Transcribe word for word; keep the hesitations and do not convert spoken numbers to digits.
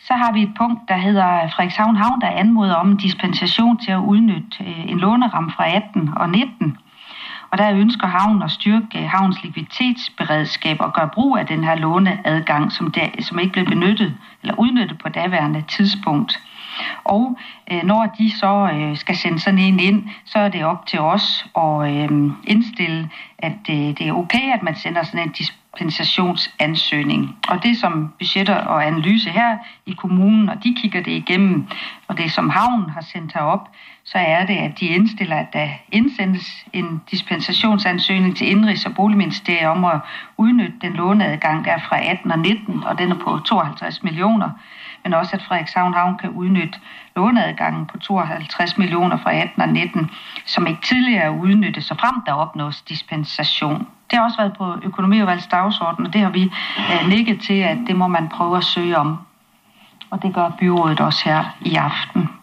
Så har vi et punkt, der hedder Frederikshavn Havn, der anmoder om en dispensation til at udnytte en låneramme fra atten og nitten. Og der ønsker havnen at styrke havns likviditetsberedskab og gøre brug af den her låneadgang, som, der, som ikke blev benyttet eller udnyttet på daværende tidspunkt. Og øh, når de så øh, skal sende sådan en ind, så er det op til os at øh, indstille, at øh, det er okay, at man sender sådan en dispensationsansøgning. Og det som budgetter og analyse her i kommunen, og de kigger det igennem, og det som havnen har sendt herop, så er det, at de indstiller, at der indsendes en dispensationsansøgning til Indenrigs- og Boligministeriet om at udnytte den låneadgang, der er fra atten og nitten, og den er på tooghalvtreds millioner. Men også at Frederikshavn Havn kan udnytte låneadgangen på tooghalvtreds millioner fra atten og nitten, som ikke tidligere er udnyttet, så frem der opnås dispensation. Det har også været på økonomiudvalgets dagsorden, og det har vi øh, nikket til, at det må man prøve at søge om. Og det gør byrådet også her i aften.